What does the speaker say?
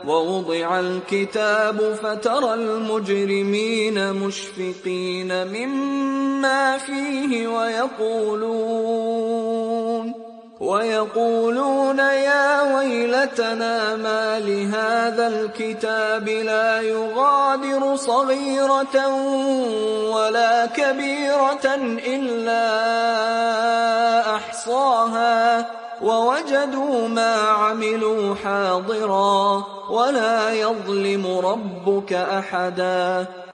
ووضع الكتاب فترى المجرمين مشفقين مما فيه ويقولون يا ويلتنا ما لهذا الكتاب لا يغادر صغيرة ولا كبيرة إلا أحصاها ووجدوا ما عملوا حاضرا ولا يظلم ربك أحدا.